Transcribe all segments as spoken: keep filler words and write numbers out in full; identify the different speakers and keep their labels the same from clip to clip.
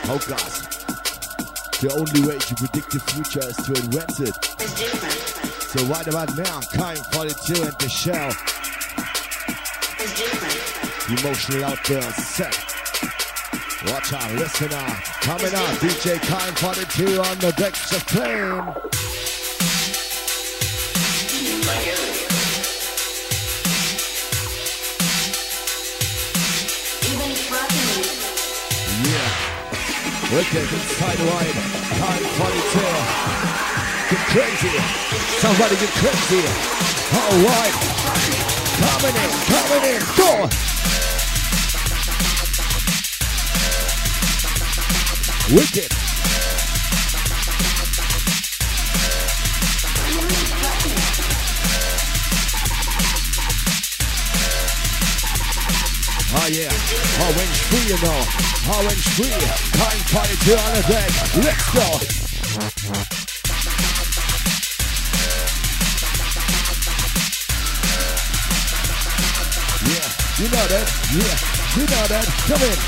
Speaker 1: Oh God. The only way to predict the future is to invent it. So right about now, Kind forty-two and the Shell. Emotional outburst set. Watch out, listen out. Coming up, D J Kind forty-two on the deck, just playing. Yeah. Okay, inside right. Kind forty-two. Get crazy. Somebody get crazy. All right. Coming in, coming in. Go. Wicked. Oh yeah, orange free, you know. Orange free. Kind forty-two on the deck. Let's go. Yeah, you know that. Yeah, you know that. Come in.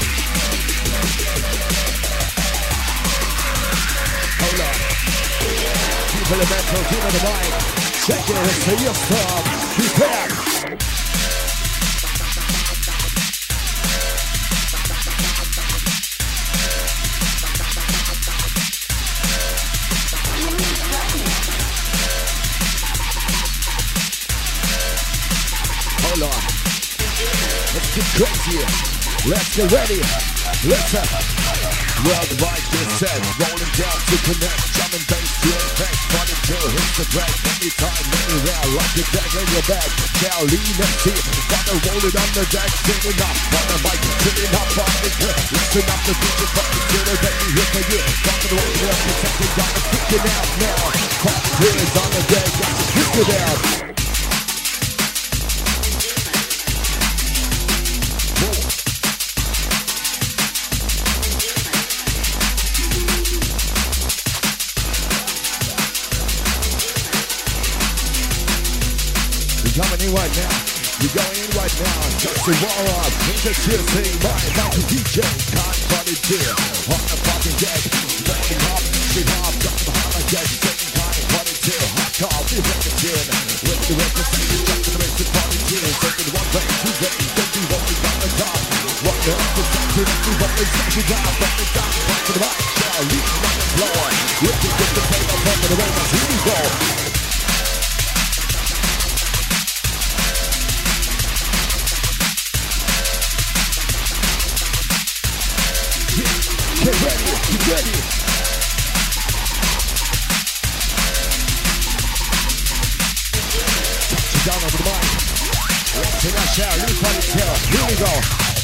Speaker 1: Hold on. Keep it mental, keep it the mic. Check it, it's the your stop. Prepare. Hold on. Let's get crazy. Let's get ready. Let's uh, well, the right is set. Rolling down to connect. Drumming bass to effect. forty-two hits the track. Anytime, anywhere. Like your deck in your bag. Now lean and see. Gotta roll it on the deck. Singing up on the mic. Singing up on the clip. Listen up the beat. It's fucking to the baby. Here for you. Got the roll it up. It's something gotta kick it out now. forty-two is on the deck. Gotta kick it out. Coming in right now, you're going in right now. Just a war up, in the chill, saying bye, back to D J, Kind forty-two, on the fucking deck, making hop, shit hop, got the hot deck, saying Kind forty-two, hot car, be ready to with the record, saying just to the race of forty-two, taking one way, two ways, don't be rolling on the top, walk the up, the top, to the rolling, smash it down, back the top, back to the right, now, leave on the floor, you can get the play up under the rain, here we go. Get ready, get ready. Touch it down over the mic. Let's in our shower, leave forty-two. Here we go.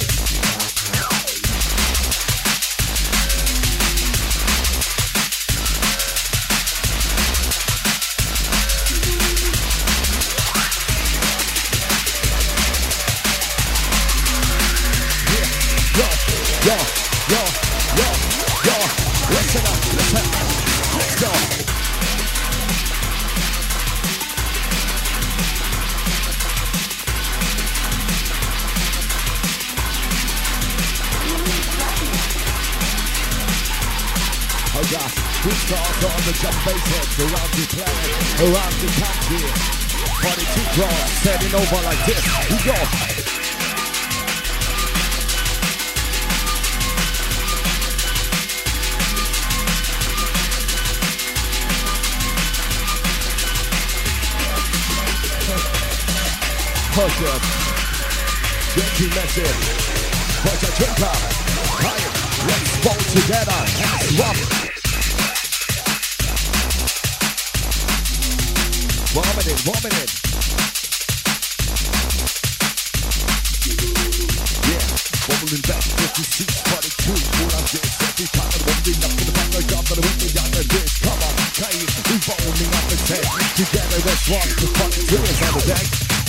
Speaker 1: Yeah, yo, yo, yo. Yo, yo, listen up, listen, let's go. Oh gosh, we start on the jump bass hits around the planet, around the country. forty-two draws, setting over like this, we go. Push up, drinking message, push a drink up, higher, let's fall together and swap. Vomit it, vomit it. Yeah, bubbling back, fifty-six, forty-two, full of this, every time I'm warming up to the back, I got the window down the dish, come on, okay, we rolling up the set, together let's walk, the forty-two is on the deck.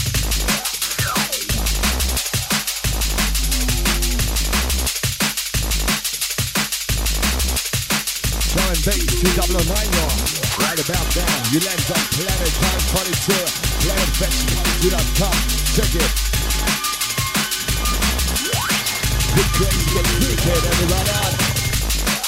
Speaker 1: And bass, two double oh nine on. Right about now, you land on Planet Kind forty-two, Planet Festival dot com. Check it. Get crazy, get wicked, everybody out.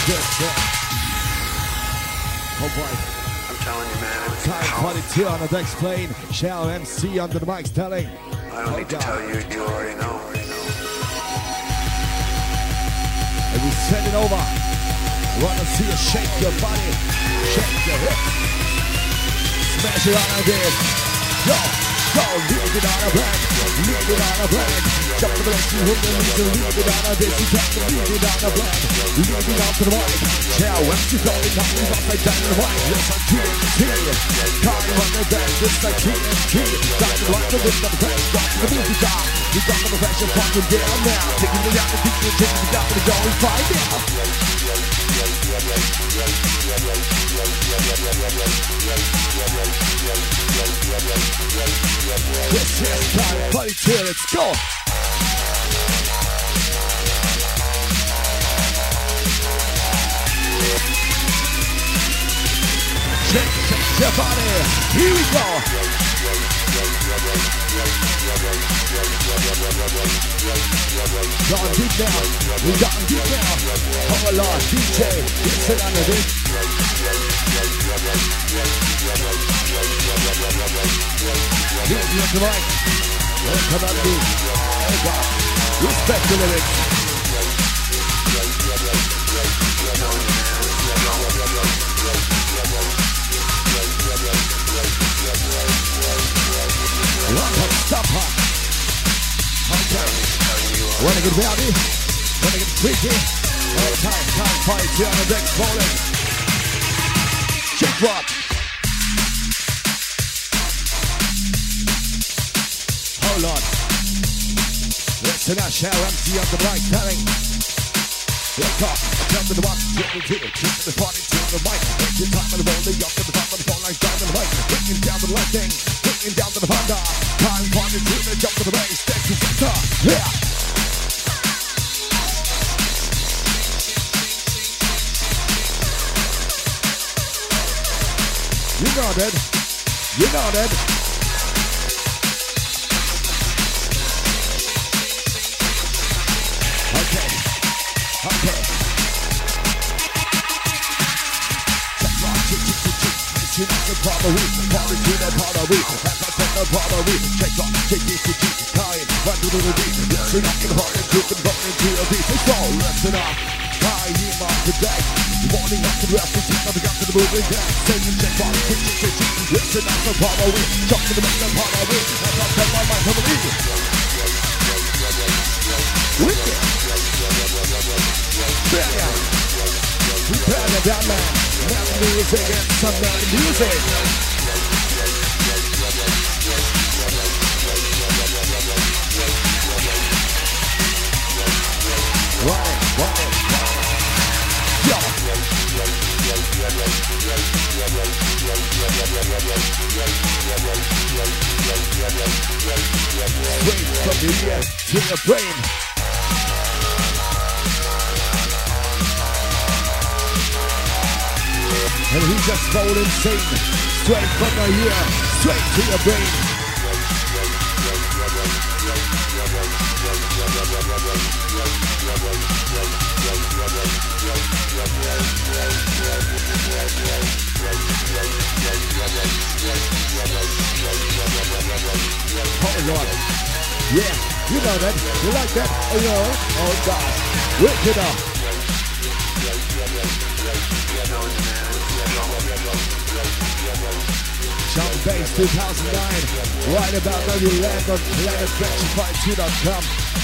Speaker 1: this set. Oh boy.
Speaker 2: I'm telling you, man. It's
Speaker 1: Time forty-two on the Dex plane. Shell M C under the mics telling.
Speaker 2: I don't
Speaker 1: oh
Speaker 2: need
Speaker 1: God.
Speaker 2: to tell you. You already know. Already know.
Speaker 1: And we send it over. Want to see you shake your body, shake your hips, smash it on a bed. Go, go, leave it on a bed, leave it on a bed. Jump to the left, you hook the lead, leave it on a bed. You got to leave it on a bed, leave it on to the right. Chow, when you go, it comes upside down to the right. Yes, I'm T N T. Time on the bed, just like T N T. Got to like the wind of the crash, got to the movie star. You got to the pressure, fucking down now. Taking it out, taking it, taking it out, and going find out. This is time forty-two, let's go! Shake, shake your body, here we go! Gone deep now, we got deep now. Come along, D J, listen on this. Here's the other mic. Welcome on me. Oh God, respect the lyrics. Welcome, stop her. Okay. Wanna get rowdy? Wanna get freaky? All the time, time, fight, here on the deck, falling. Check what? Hold on. Listen up, shall M C on the mic, telling. Let's go. Jump to the box, jump to the jump to the party, to the mic. Take your time and roll it up to the top of the phone like diamond mic. Bringing down the lighting, bringing down to the Honda. Time party, to the jump to the bass, take to the top. Yeah. You know that. You know that. Okay. Okay. You know the pottery, party to the pottery, as I said the pottery, check on, check it, check it, time, run to the beat, listen up and hard and quick and burn into a beat, let's go, listen up, time on the deck, morning up to the rest, it's not the gun to the moving deck, singing check on, check it, check it, listen up the pottery, jump to the back of the pottery, as I said my mind to the beat. Wicked! Brilliant! Prepare the down man, now music and some music. Run it, run it, run it. Yo! Straight from the ear to your brain. And he just rolled insane, straight from the ear, straight to your brain. Oh Lord, yeah, you know that, you like that, oh no, oh God, wicked up. Sean Bass two thousand nine, right about now you land on planet rectify two dot com.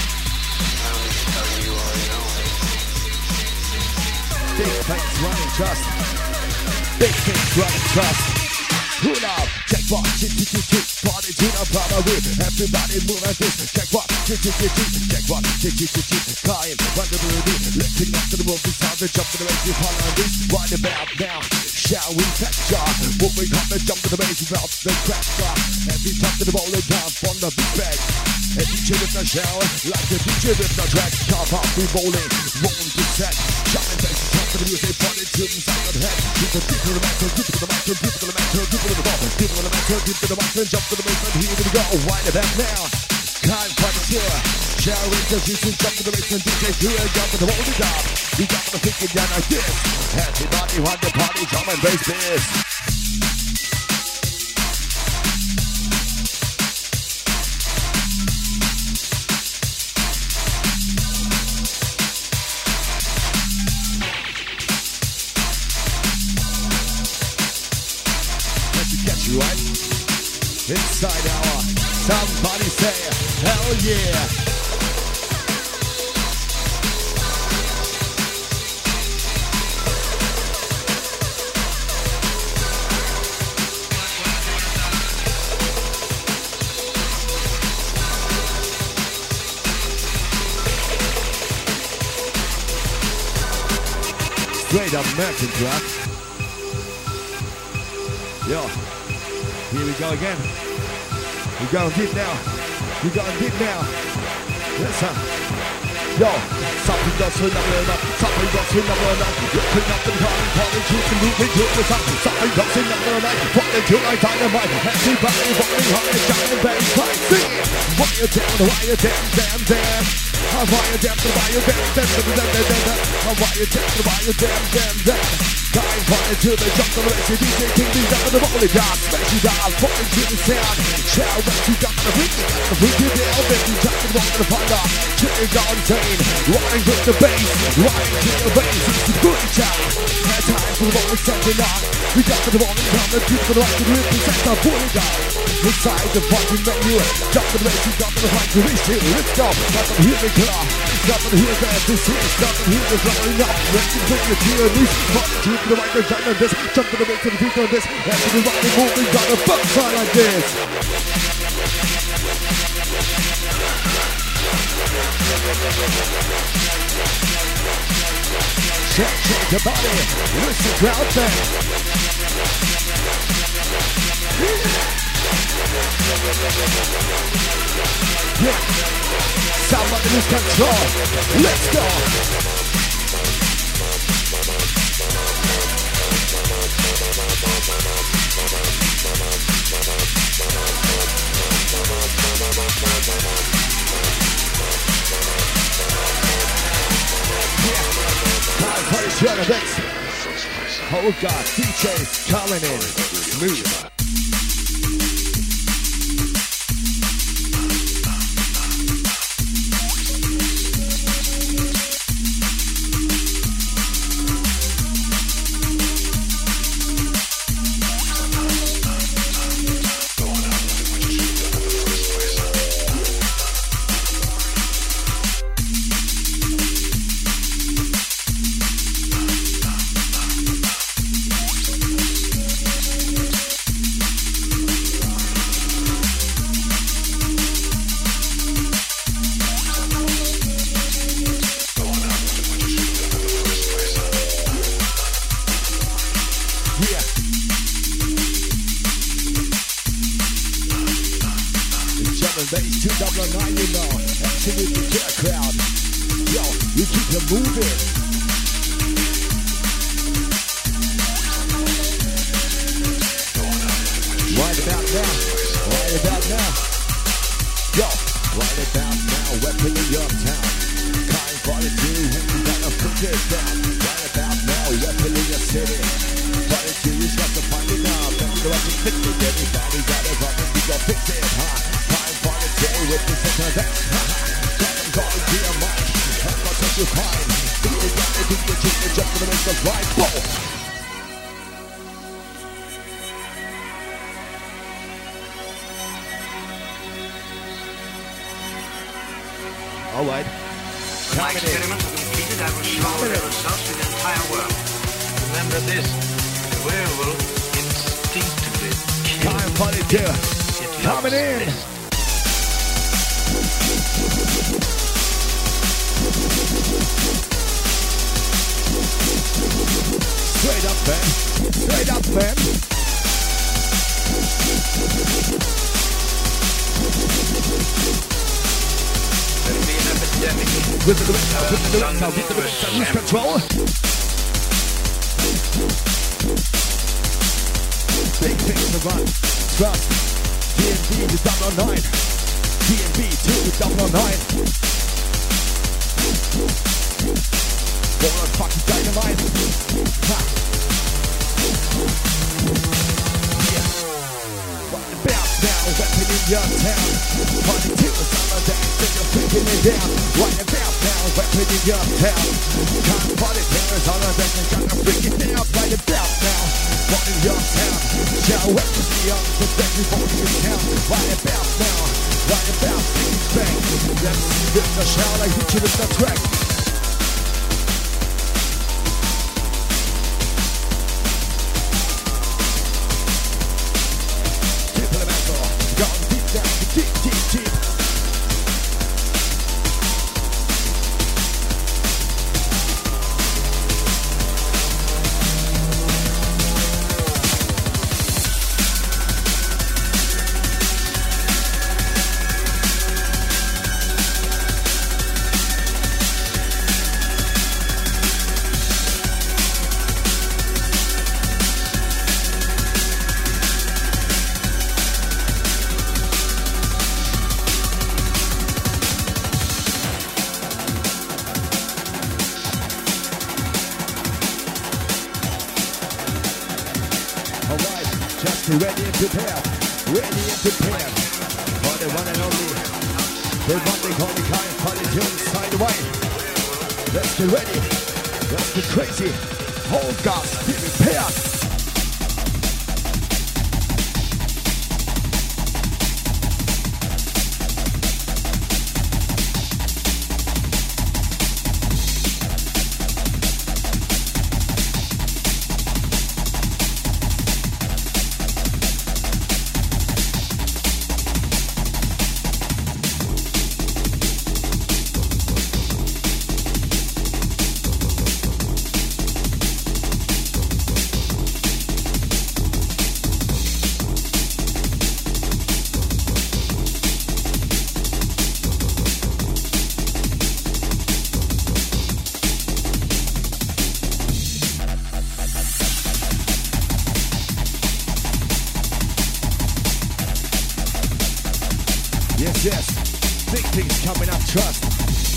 Speaker 1: Big things running trust. Big things running trust. Pull up, check what, check, check, check, check, party to the pottery. Everybody move like this. Check what, check, check, check, check, check what, check, check, check, check. Climb, run to the beat, lifting up to the movie sound, and jump to the bass, you follow this. Right about now, shall we catch ya? Moving up and jump to the bass, without the crack drop. Every time to the bowling down from the beat bag. And D J with the shell, like the D J with the track. Top off, we bowling, rolling to set. Shouting bass, jump to the music, party to the sound of the head. Keep it deep to the mantle, deep to the mantle, deep to the mantle, deep to the ball. Deep to the mantle, deep to the mantle, jump to the bass, and here we go. Right about now, Kind frontier. Shall raise the juice and jump to the race and D J do it, jump to the hold it up. We got to pick it down like this. Everybody want the party, drum and bass this. Right? Inside hour, somebody say, hell yeah. Straight up American drop. Yo. Here we go again. We're going deep now. We're going deep now. Listen. Yo, something does phenomenal. Something does phenomenal. Looking up the party, party, choose and moving to the sun. Something does phenomenal. Falling to like dynamite. Everybody falling hard, shining bass, right? Sing it. Why you down, why you down, down, down. Why you down, why you down, down, down, down, down. Why you down, why you down, down, down. Time falling to the jump, the race, D J King, these up in the rolling down, smash you down, falling to the sound. Shout out to got the freak, you got the freak you down, then you jump and walk in the fire. Chilling down insane, riding with the bass, riding to the bass, it's the good child. Had time for the rolling something on. We got the rolling down, the deep for the right to the rip, it's the bully down. Inside the fucking menu, jump the race, you got the right to reach it, let's go. Nothing here to kill off, nothing here to this is, nothing here to rolling up. Let's bring it to your knees, to the right, the jump on this, jump to the right, to the beat on this, and to the right, the moving, got a fuck sign like this. Check, check your body, listen crowd band. Yeah, somebody lose control, let's go. Time for the shot of this. Oh God, D J's coming in. Smooth. Bass two double nine, you know. Absolutely killer crowd. Yo, you keep it moving. Right about now. Right about now. Yo, right about now. Weapon in your town. Kind for the do when you gotta put it down. Right about now. Weapon in your city. But it's you, you got to find it now. Don't go out and fix it. Everybody got it running. You go fix it, huh? With the center of that, got them calling to your mind. I'm not such a crime. Do you got to do your thing and jump to the rest of right? Whoa! All right.
Speaker 2: My experiment was completed. I will show the results to the entire world. Remember this: the werewolf instinctively kills.
Speaker 1: Time for the deer. Coming in. Straight up, man. Straight up, man.
Speaker 2: There'll be an epidemic.
Speaker 1: With the rest out, with the rest out, with the rest out, lose control. Big things to run. Trust. D and D is double nine. D M B two double nine. All that fucking dynamite. Ha. Yeah. Right about now, weapon in your town. Party to the summer dance, and you're freaking it down. Right about now, weapon in your town. Can't party parents on the dance and gonna freak it down. Right about now, one in your town. Shout weapons beyond the best revolting in town. Right about now, right about things bang. Let's get the shout like hit you with the track. Deep, deep, deep. Ready and prepared, ready and prepared for the one and only, the one they call the kind, party tune side away. Let's get ready, let's get crazy, hold gas, be prepared. Yes, yes, big things coming up, trust.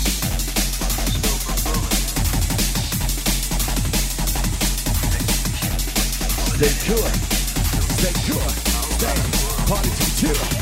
Speaker 1: Stay cool, stay cool, stay party to two.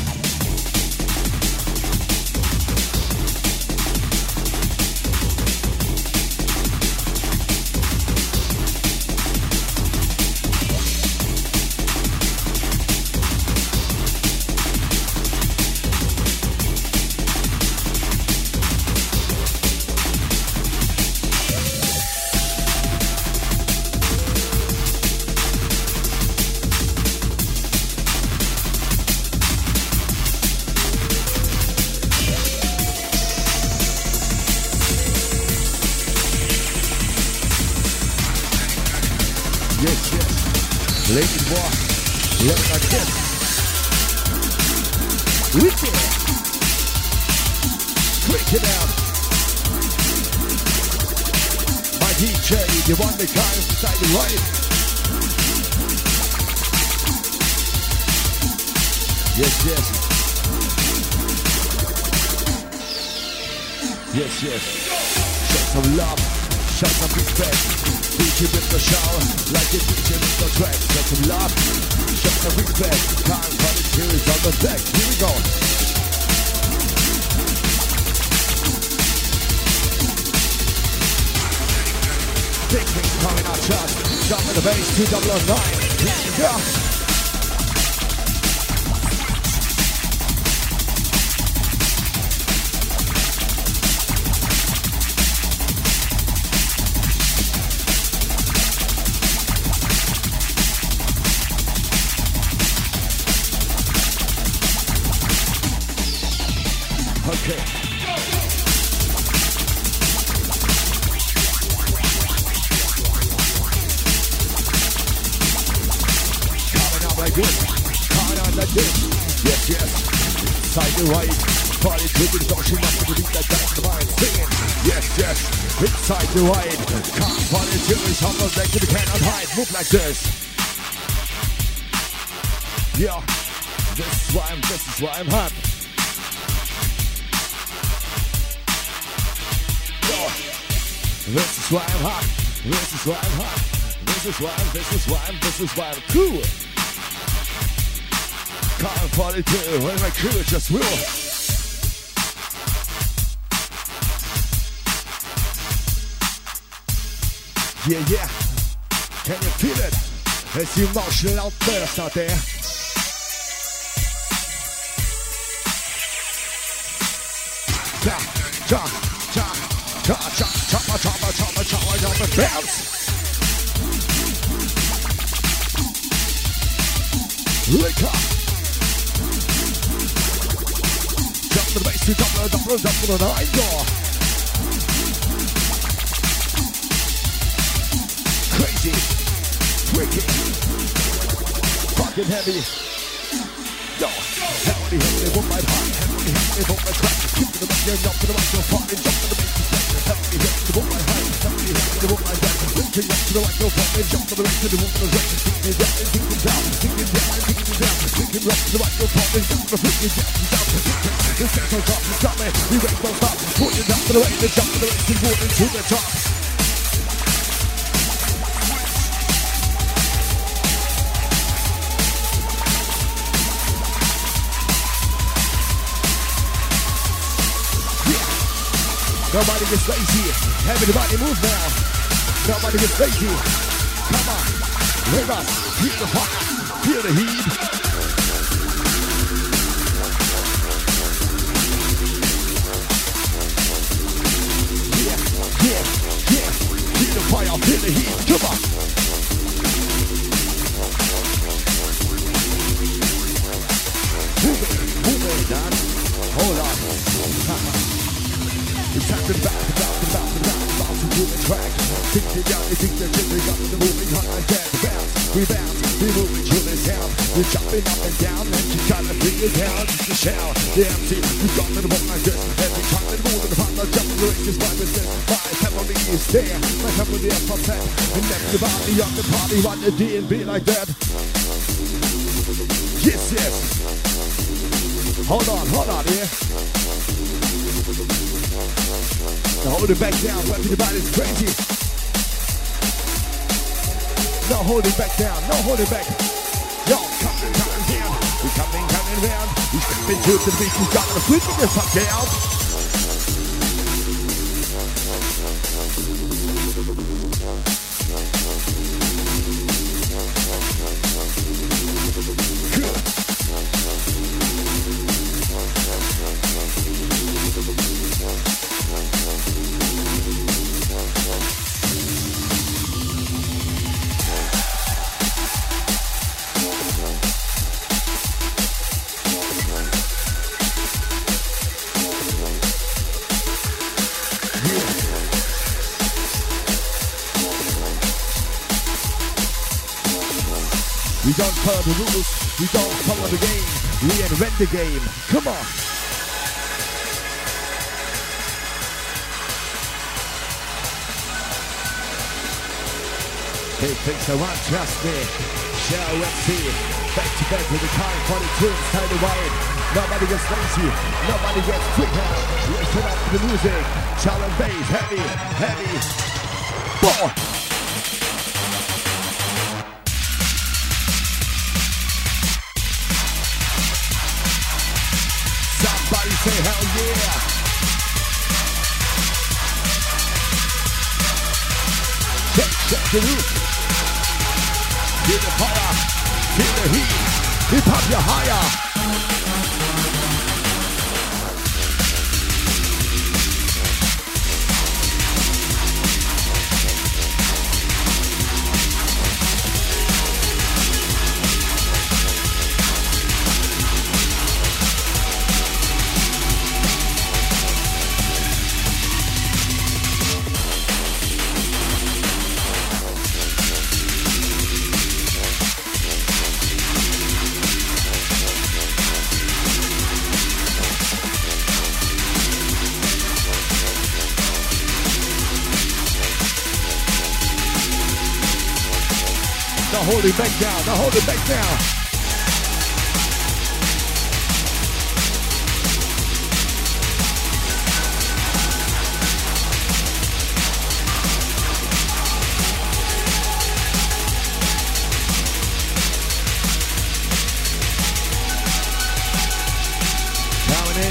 Speaker 1: Yes, yes. Ladies walk. Look like this. Wicked. Quick it out. My D J, the one that kind of decided right. Yes, yes. Yes, yes. Show some love. Show some respect. D J with the shower, like a D J with the track. Show some love, show some respect. Time for the series on the deck. Here we go. Big things coming out just. Jump in the bass, two double oh nine. Here we go. Okay. Coming out like this. Coming out like this. Yes, yes. Side to right. Party to the ocean. Up to the beat that dynamite. Singing. Yes, yes. Inside the right. Come party to the humble back to the cannot hide. Move like this. Yeah. This is why I'm, this is why I'm happy. Yo, this is why I'm hot. This is why I'm hot. This is why I'm, this is why I'm, this is why I'm cool. Car forty-two, when my crew just will. Yeah, yeah. Can you feel it? It's the emotional outburst out there. Ja, ja, ja, ja, ja, chopper, chopper, chopper, chopper, chopper, bounce. Wake up. Jump to the bass, jump to the double, jump to the nine door. Crazy, freaky, fucking heavy. Yo, heavily, heavily, boom, my heart, heavily, heavily, boom, my crack. Keep to the back, jump to the right, jump far, and jump to the bass. Heavily, heavily, boom, my heart, heavily, heavily, boom, my back. Lifting up to the right, jump far, and jump to the right, to the boom, to the right. Thinking down, and thinking down, thinking down, and thinking down. Thinking up to the right, jump far, and jump to the thinking down, down. The sex on top, stop me, we wait, don't stop. Put it down to the right, and jump to the right, and walk into the top. Nobody gets lazy. Everybody move now. Nobody gets lazy. Come on. Wave up. Feel the fire. Feel the heat. Yeah, yeah, yeah. Feel the fire. Feel the heat. Come on. Move it. Move it, Don. Hold on. It's time to bounce, bounce, bounce, bounce, bounce to the track. Think they got me, think they're jumping up and moving on like that. Bounce, we bounce, we moving to the sound. We're jumping up and down, and you gotta bring it down. Just a shout, the M C, we got to the ball like this. Every time they move to the front, they're jumping the race, my business. My family is there, my family is perfect. And everybody on the party want a D and B like that. Yes, yes. Hold on, hold on here. Now hold it back down, everybody's crazy. No holding back down, no holding back. Yo, coming, coming down. We coming, coming down. We stepping to the beat, we got to flip the fuck down. We don't follow the rules, we don't follow the game, we invent the game. Come on. Take things I want, trust me. Shall we see? Back to back with the car forty-two inside the wire. Nobody gets lazy, nobody gets quicker. Listen up to the music. Challenge bass, heavy, heavy. Boy. Somebody say hell yeah. Check, check the roof. Feel the fire, feel the heat. Hip hop you higher. Now hold it back down, now hold it back down.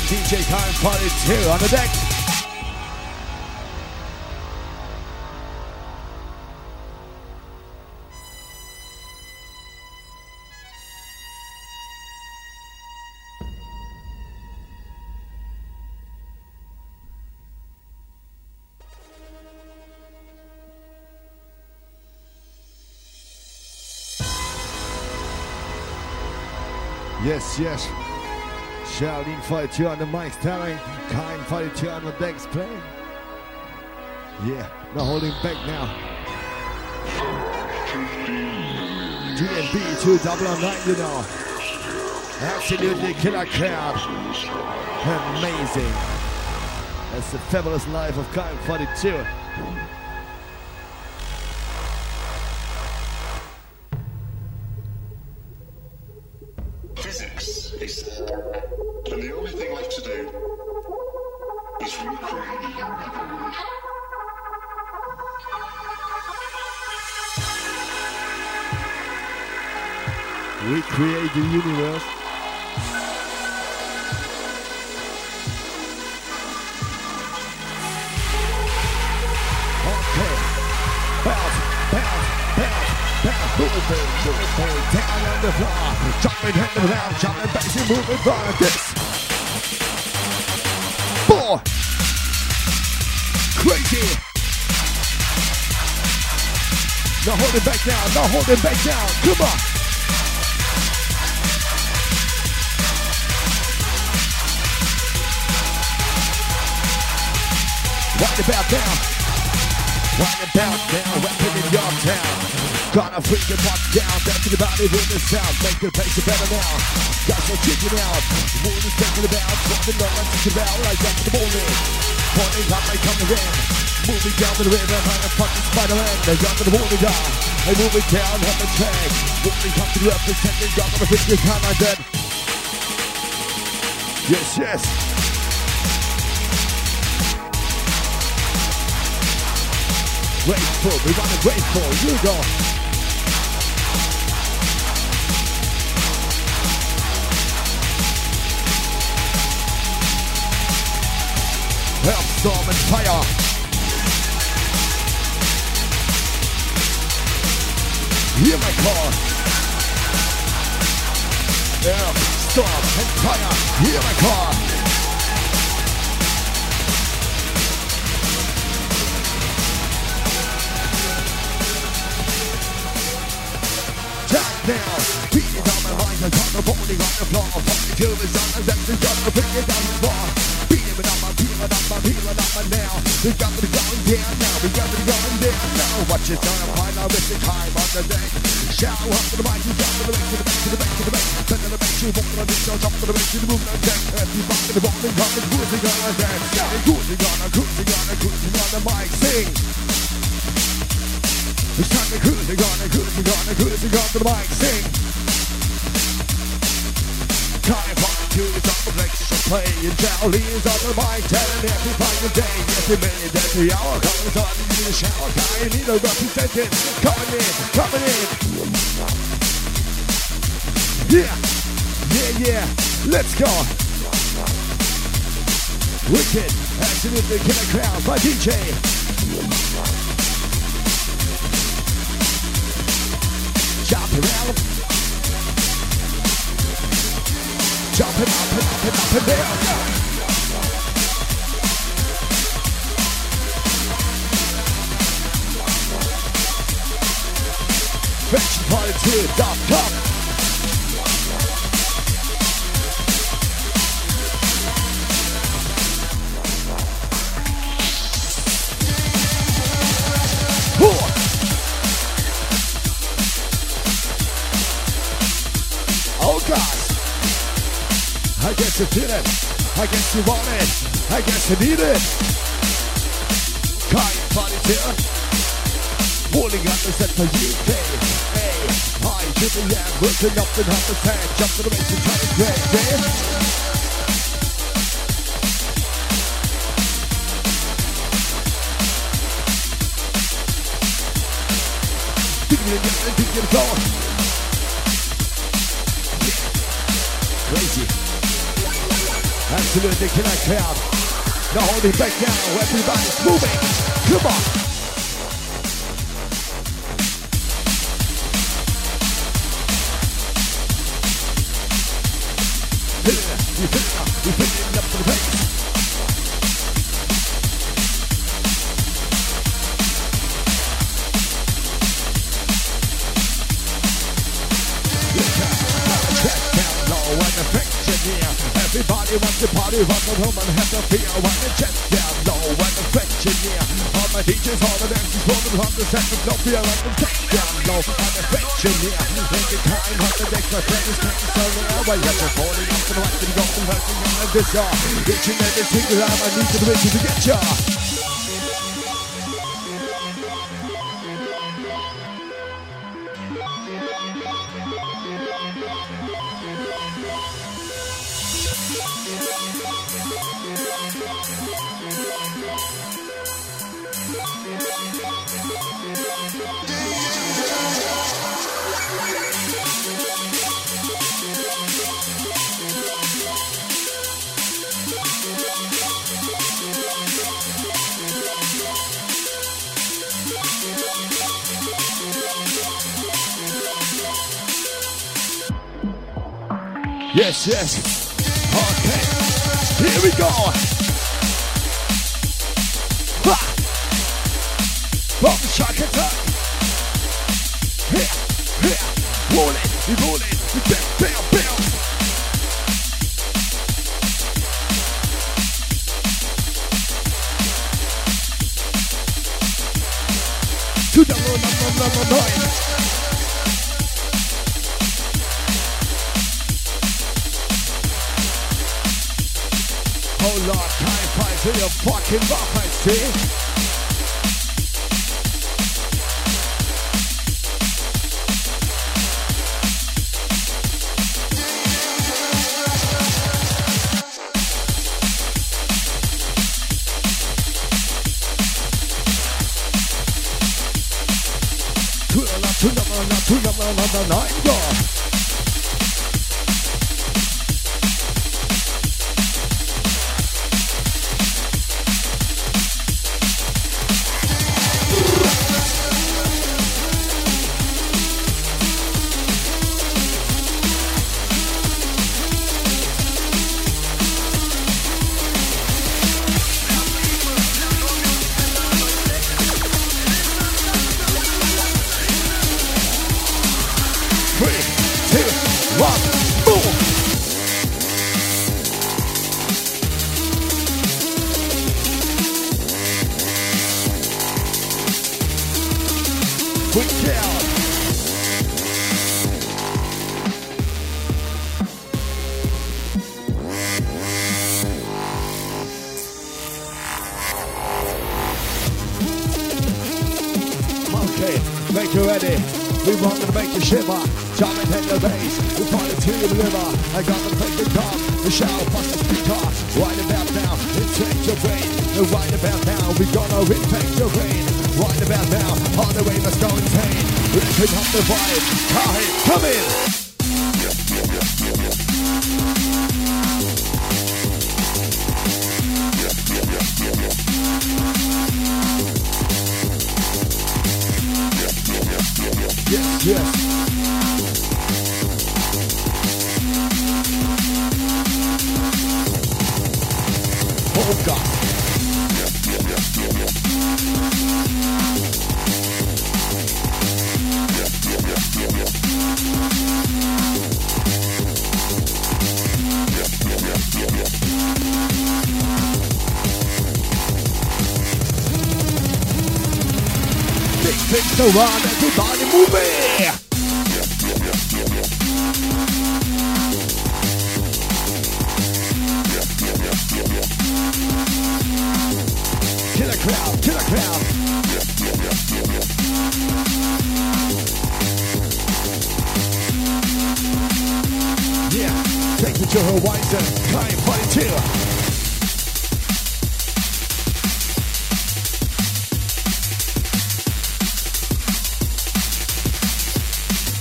Speaker 1: D J Time Party two on the deck. Yes, yes. Charlene forty-two on the mics telling. Time forty-two on the decks playing. Yeah, no holding back now. G and B two double on nine, you know. Absolutely killer crowd. Amazing. That's the fabulous life of Time forty-two.
Speaker 3: Physics, he said. And the only thing left to do is recreate the universe.
Speaker 1: Recreate the universe. Okay. Bounce, bounce, bounce, bounce. Moving, moving, down on the floor. Jumping head around, jumping back and moving like this. Four. Crazy. No holding back down, no holding back down. Come on. Wind about down, wind about down, rapping in your town. Gonna freak the butt down, dancing about it with the sound. Make the place better now. Got some chicken out, moon is taking about. Something no one thinking about, like up in the morning. Morning up, they coming in. Moving down to the river, like a fucking Spider-Man. They're young in the morning down. They moving down on the track. Moving up to the representing, got on the fifty time like that. Yes, yes. Grateful, we want to grateful, you go. Help, storm and fire. Hear my call. Help, storm and fire. Hear my call. Now, beat it on my mind, I got the bowling on the floor. forty-two is on the depth, and got to bring it down the floor. Beat it up, I'm peeling up, I'm peeling up, and now we got it going down now, we got it going down now. Watch it down, I'm high now, it's the time on the deck. Shout up to the mic, you got to the back, to the back, to the back, to the back. Bend to the back, you walk on the show, jump to the back, to the movement deck. Every rock in the bowling, rock is cruising on the deck. Cruising on, cruising on, cruising on the mic, sing. It's time to cruising on and cruising on and cruising on to the mic, sing. Time for the tunes on the flex, so playing Jolly's on the mic, telling every final day, every minute, every hour, coming on, you need a shower, I need a representative, coming in, coming in. Yeah, yeah, yeah, let's go. Wicked, absolutely killer crowd by D J. Jumping around, jumping up and up and up and down. Fashion Party two dot com. I guess you feel it, I guess you want it, I guess you need it. Time Party two, holding up the set for U K. Hey, high to the end, working up and half the tank, jump to the race and try to break, yeah. Digging it, digging it, digging it, go. Crazy. Absolutely killer crowd. No holding back now. Everybody's moving. Come on. You feel it now. You feel it up to the face. Everybody wants to party, rock the home and have the fear. When the jet down low, when the French in here. All my D Js, all the dancers, all the hunters, and the no fear. When the jet down low, when the French in here. Making time, on the next, my friend is taking so near. Well, yes, I'm falling off the right to the golden hurting and this are. Each and every single time I need to do it to get ya. Yes, yes. Okay. Here we go. Ha! Bomb shock attack. Here, here. Roll it, we roll it. We bam, bam, bam. To the low, no, no, no, no, no. Oh Lord, time fight to your fucking rough, I see. To the to the to the to the nine go. Make you ready, we want to make you shiver. Jump and hit the bass, we find it to the river. I got to take the drum, the shout, bust the speaker. Right about now, infect your brain. Right about now, we gonna infect your brain. Right about now, on the way, let's go insane. Let's hit up the vibe, Kai, come in. Yes, yes. Oh God. Big things around, everybody move it! Kill a crowd, kill a crowd. Yeah, take me to Horizon, time forty-two.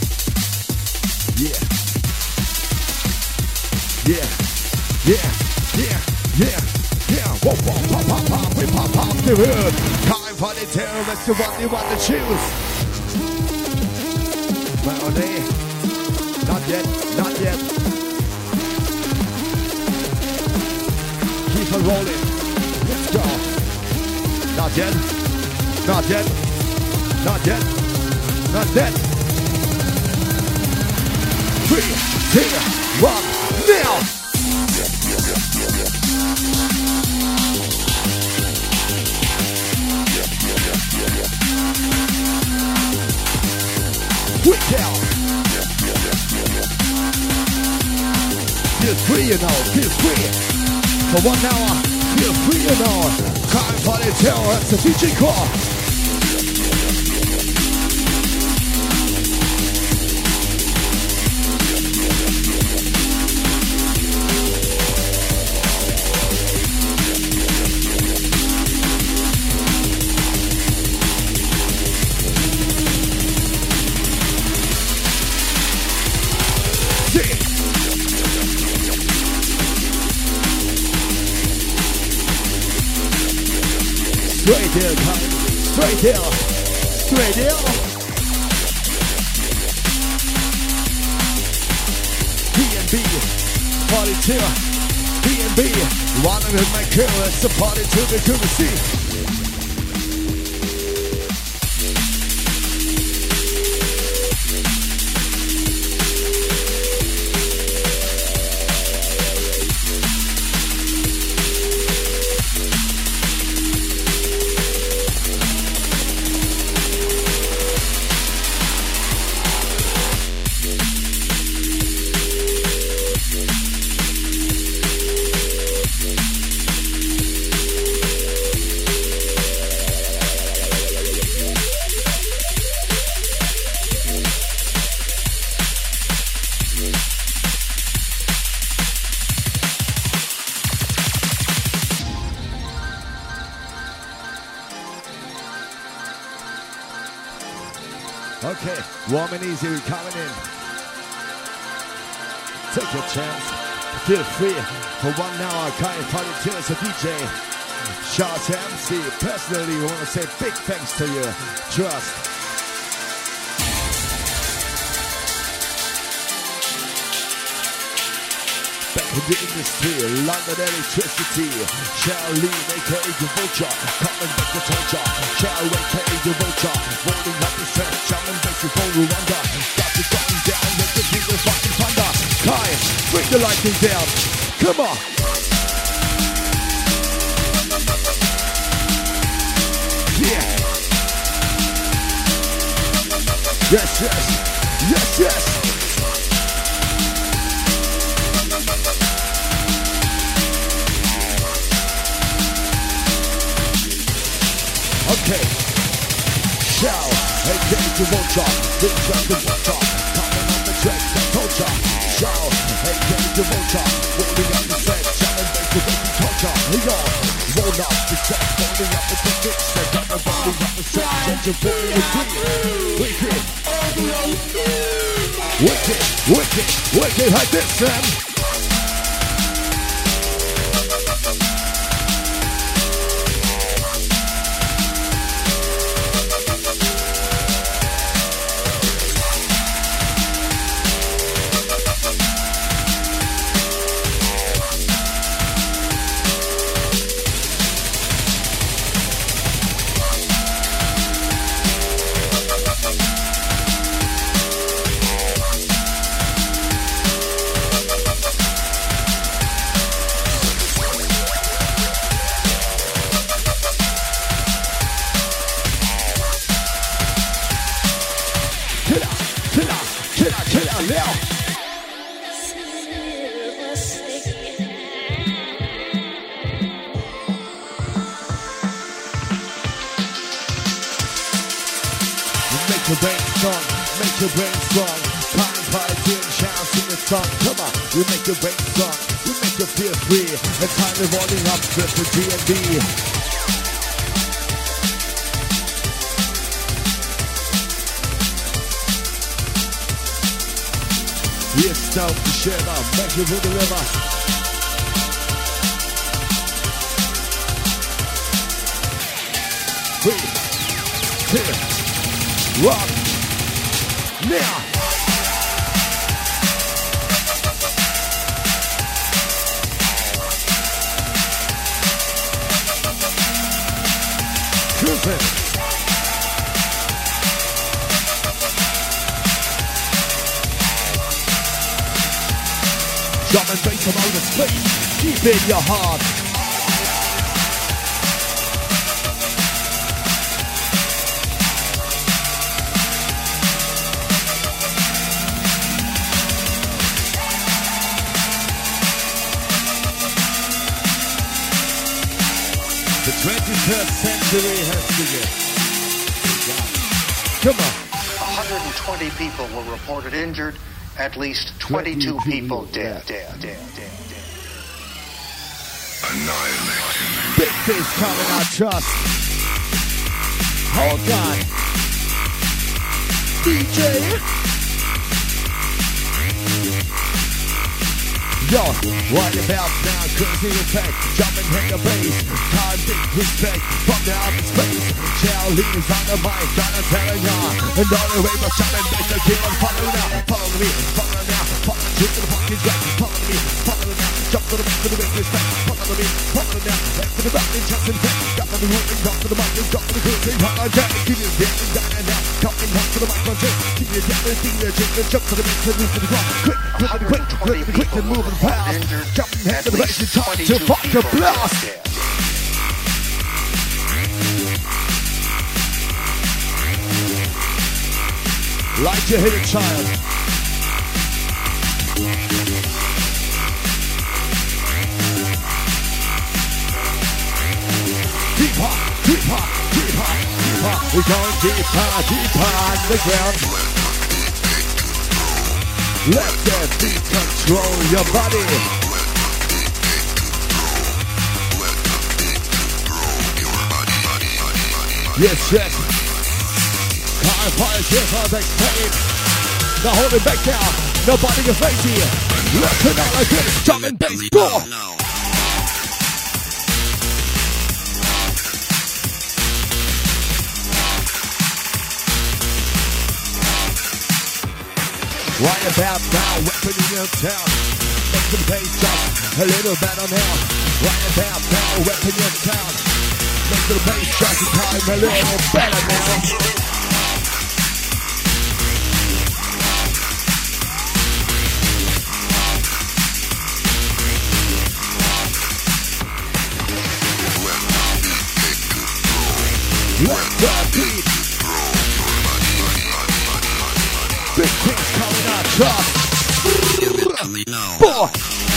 Speaker 1: Yeah, yeah, Yeah, yeah, yeah. Whoa, whoa, pop, pop, pop, we pop, pop the hood. Time for the terrorists, the one you want to choose. Melody. Not yet, not yet. Keep on rolling. Let's go. Not yet, not yet, not yet, not yet. Three, two, one, now. Quick down. Feel free, you know, feel free. For one hour, feel free, you know. Time for the terror, it's a D J core. Straight hill, straight hill, straight hill. D and B, party to D and B. Running with my crew, it's a party to the currency. Okay, warm and easy, we're coming in. Take a chance, feel free. For one hour, Kai Party Tears a D J. Shout out to M C. Personally, we want to say big thanks to you. Trust. Back in the industry, London electricity. Charlie, aka the vulture, coming back to torture. Charlie, aka the vulture, rolling up the set, jamming bass before we wonder. Got it going down, let the people fucking thunder. Kai, bring the lightning down. Come on. Yeah. Yes, yes, yes, yes. Okay, shall hey, get the vulture, big track the vulture, coming on the track, the culture. Shall hey, get the vulture, rolling up the set, jamming bass to baby culture. Hey yo, roll up the set, rolling up the tickets, they got the rolling up the set, change your body with me. Wicked, wicked, wicked, wicked, like this, man. Make your brain strong, make your brain strong. Time by doing shouts in the song. Come on, you make your brain strong, you make you feel free. And time is rolling up with the D and B. Yes, stop the shiver, make you feel the river. three, two, one, now. Cruising. Drum and bass around the space, deep in your heart. The twenty-first century has begun. Come on.
Speaker 4: one hundred twenty people were reported injured. At least twenty-two people dead, dead, dead, dead, dead.
Speaker 3: Annihilation.
Speaker 1: Big things coming, I trust. Hold on. D J. Yo, what about now? Crazy effect, jumping in the bass. Can't take respect from the outer space. Cheerleaders on the mic, gonna tell it ya. And all the way, but jumping bass, they keep on following now. Follow me, follow now. Follow me to the fucking track. Follow me, follow now. Jump to the back to the bass, respect. Follow me, follow now. Back to the back, in just in fact. Got to the room, got to the mic, got to the cruising. Follow down, keep it dancing down and out. Coming up to the microphone, keep it dancing, keep it dancing. Jump to the bass, and move to the ground. Quick, quick, quick, quick, quick, and moving fast. Jumping head to the bass, it's time to fuck the blast. Like your hidden child. Deeper, deeper, deeper, deeper. We're going deeper, deeper underground. Let that beat control your body. Yes, yes. Can't fight here for the pain. Now hold it back down. Nobody gets lazy. Listen out like this. Drum and bass. Go. Right about now, weapon in your town. Make the bass just a little better now. Right about now, weapon in your town. Make the bass just a time a little better now. Let the beat. Big things coming out, trust.
Speaker 5: Give it to me now.
Speaker 1: Boy.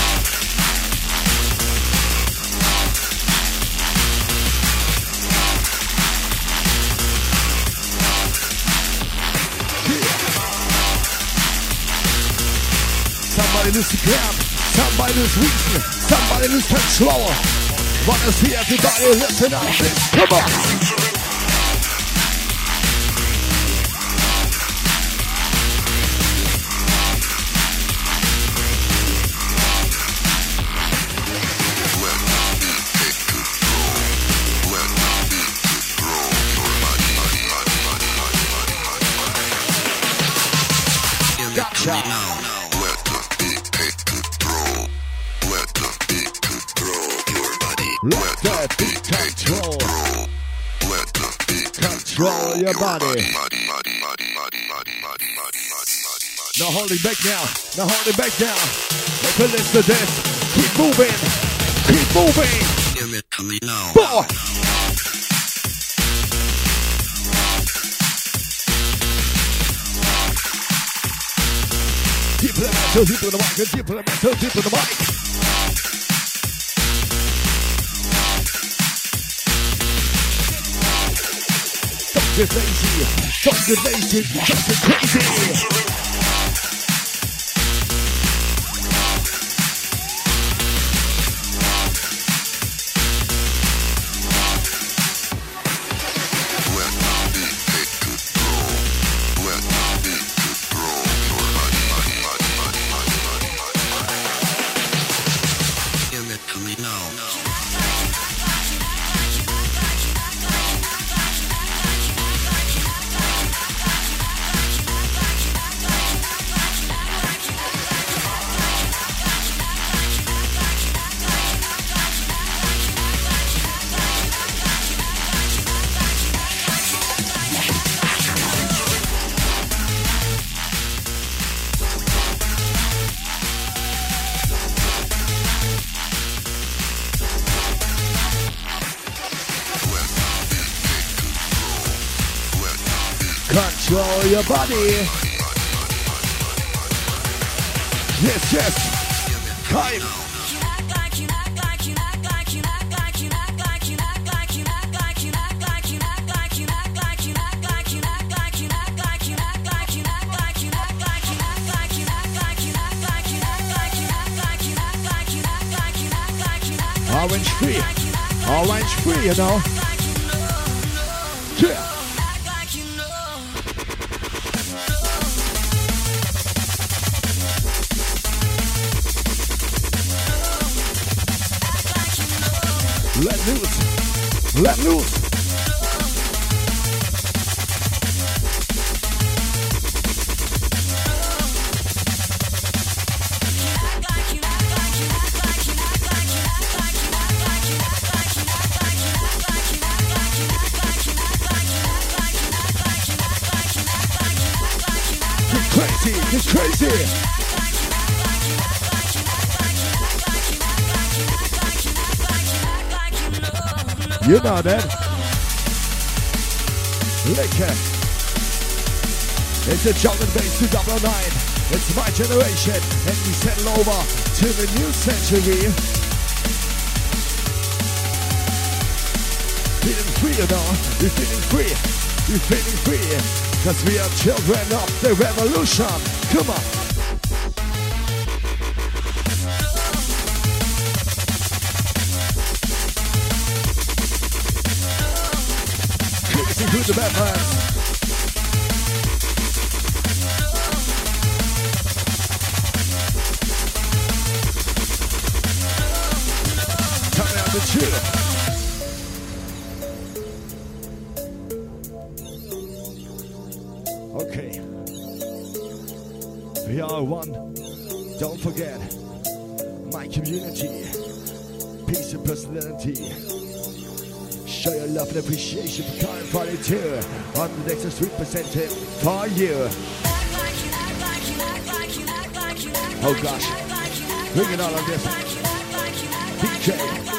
Speaker 1: Somebody lose the ground, somebody lose reason, somebody lose control. Wanna see everybody listen up this, come on. Gotcha.
Speaker 3: Let the beat take control. Let the beat control your body.
Speaker 1: Let the beat control.
Speaker 3: Let the beat
Speaker 1: Control your body. No holding back now. No holding back now. Let's listen to this. Keep moving. Keep moving.
Speaker 5: Give it to me now.
Speaker 1: Boy. Keep the metal, keep the mic, keep the metal, keep the mic. Don't get lazy, don't get lazy, don't get crazy. Control your body. Yes, yes. Time. Orange free. Orange free, you know. Yeah. Let loose. Let loose. Get crazy. Get crazy. You know that. Liquor. It's a Jungle Bass two thousand nine. It's my generation. And we settle over to the new century. Feeling free, you know. We're feeling free. We're feeling free. Because we are children of the revolution. Come on. To the Batman. Coming out the two. Okay. We are one. Don't forget my community. Peace and personality. Show your love and appreciation for Kyle forty-two. On the next street presented for you. Oh gosh. Bring it on on this. D J.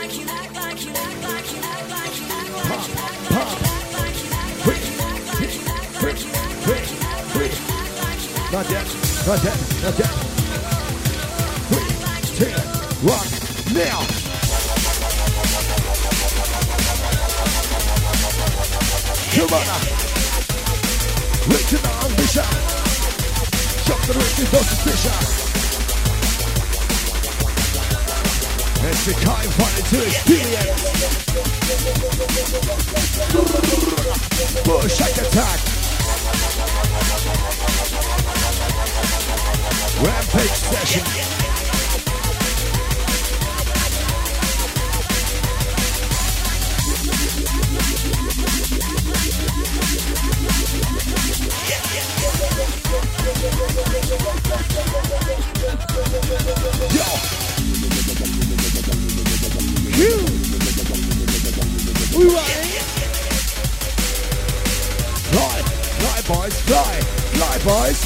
Speaker 1: Pop, pop. Free, free, free, free, free. Not yet, not yet, not yet. Three, two, one, now. Come on now. Reaching the ambition. Jump the race with no suspicion. It's the kind forty-two experience. Bush attack. Rampage session. Yo! You! We running! Fly! Fly, boys! Fly! Fly, boys!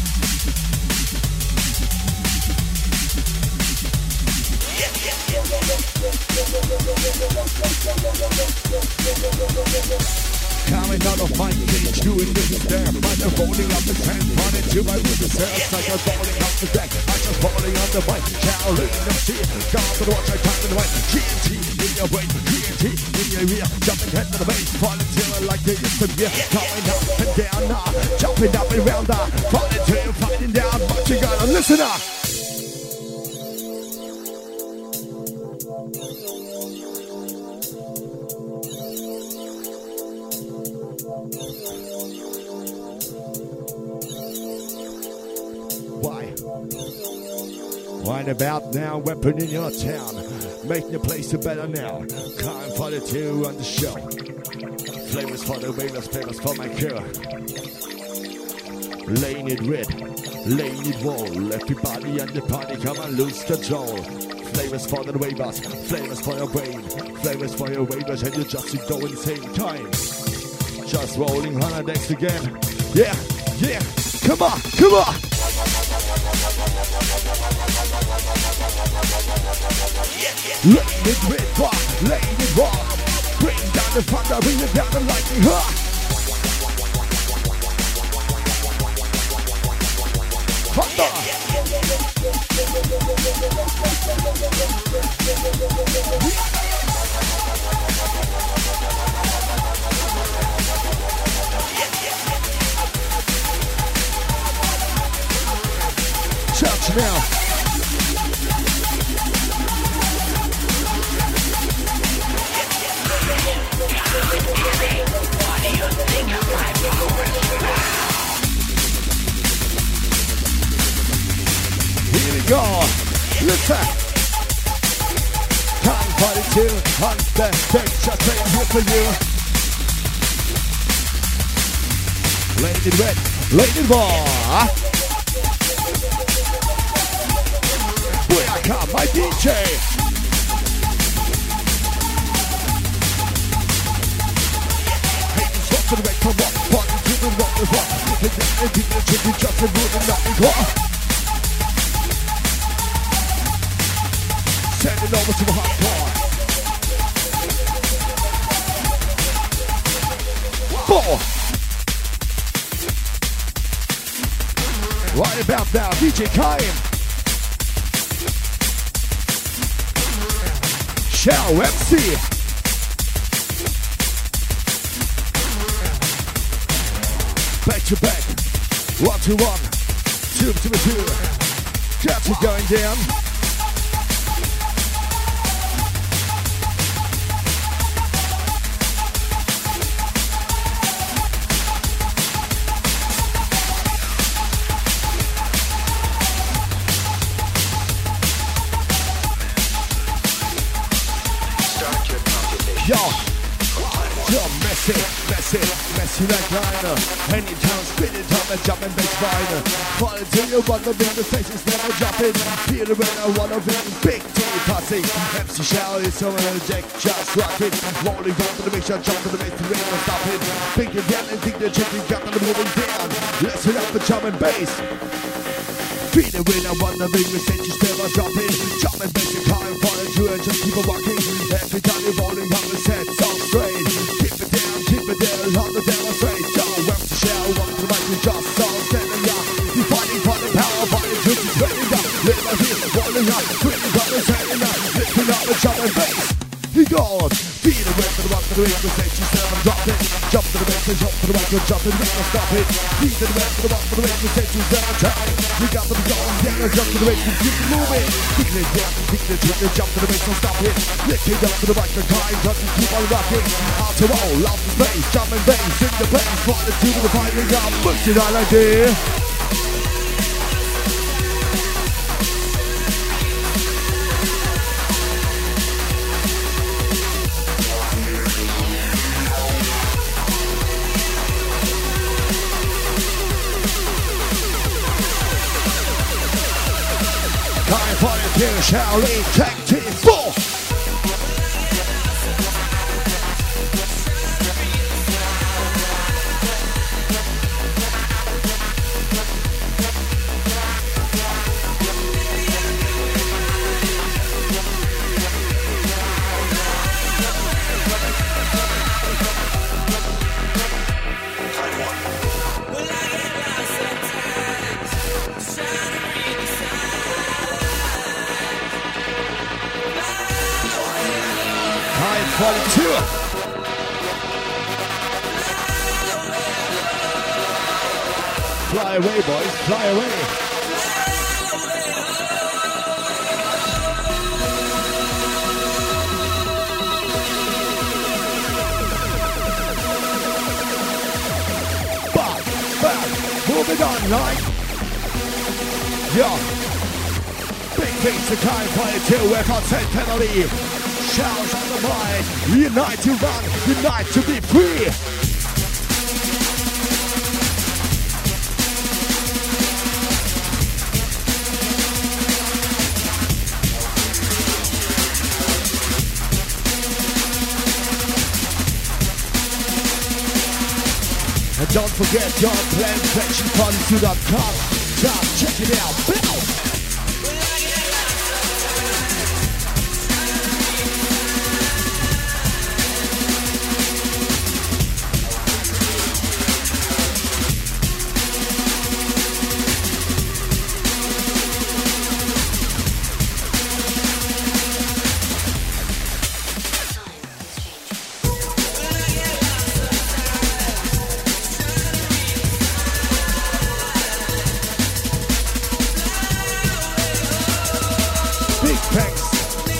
Speaker 1: Coming out of my cage, doing this is there. But they're rolling up his hand, running to my window cells. Like I'm falling off the deck, I'm just falling on the mic. Shouting the sea, God the watch, I time in the mic. T N T in your brain, T N T in your ear. Jumping head to the base, falling till like they used to be. Coming up and down now, jumping up and round now. Falling till you're fighting down, but you gotta listen up. Right about now, weapon in your town, making the place better now. Crime forty-two on the show. Flavors for the wailers, flavors for my cure. Laying it red, laying it roll. Everybody on the party, come on, lose control. Flavors for the waivers, flavors for your brain, flavors for your waivers, and you just go insane. Time, just rolling on our decks again. Yeah, yeah, come on, come on. Laying it red raw, laying it raw. Bring down the thunder, bring it down the lightning. Huh? Listen now. Here we go. Listen. Time party two. On the stage, just playing here for you. Lady red, lady bar. Welcome, my D J. Hey, swap to the right, come on, party to the rock, the rock. Look at this, and keep the chicken, just a root and nothing more. Send it over to the hot car. Four. Right about now, D J Kaim. Shell M C. Back to back. One to one. Two to two. Got it going down. Yo, yo, messy, messy, messy like liner. Anytime, spinning time and jumping bass liner. Fall until you want to be the faces never dropping. Feel it when I wanna be big T posse. M C Shell is so energetic, just rocking. Rolling down to the mix, jump to the bass, the rhythm and stop it. Think you're down and think the chicken got them moving down. Listen up the drum and bass. Feel it when I wanna be the faces never dropping. Drum and bass, you can't follow through and just keep on rocking. Every time you're rolling on the set, so straight. Keep it down, keep it down, hold it down straight. Yo, M C Shell, welcome to the mic, you just so standing up. You fighting for the power, fighting to the training up. Live out here, rolling up, swinging up and turning up. Lifting up the drum and bass. He goes, feel the rhythm, the rock, the rhythm, the stage, never dropping. Jump to the bass and jump to the mic, jump and never stop it. Feel the rhythm, the rock, the rhythm, the stage, never turning. You got to be going down, jump to the bass, and keep moving. Kick it down, kick it down, jump to the bass, don't stop it. Lift it up to the mic, the time, just keep on rocking. Out to roll, out the bass, jump and bass, in the bass, fight it to the fighting up, push it on like this. Time for the kill, shall we take team four? forty-two. Fly away, boys, fly away. Back, back, moving on, right? Yo. Big things to kind forty-two, we're content penalty. Shouts on the mic, unite to run, unite to be free. And don't forget your plan, section forty-two dot com. Just check it out, Bill.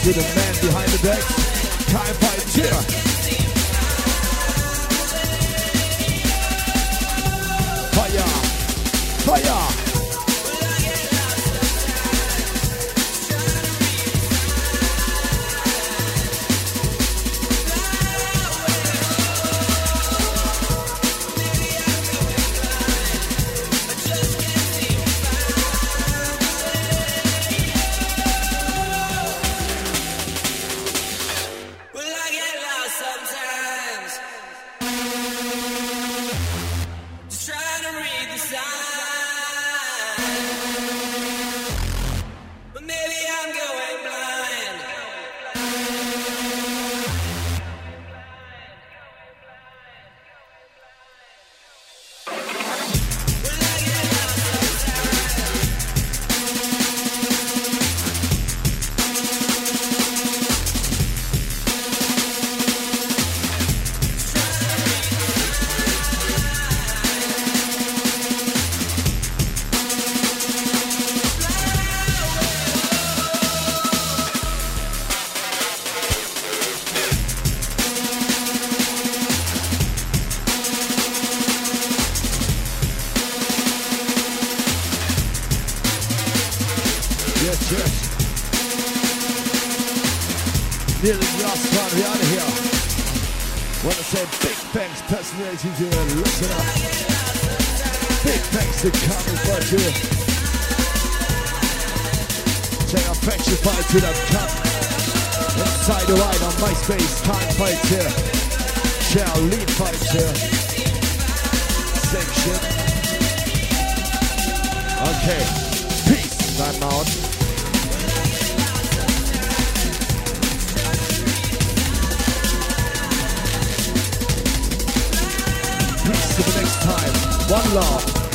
Speaker 1: to the man behind the decks. Time fight here. Fire, fire. Listen up. Big thanks to coming for you. Say a friendship fight to the cup. Inside the ride on MySpace. Time fight here. Shall lead fight here. Same shit. Okay. Peace. I'm out. Till the next time, one love.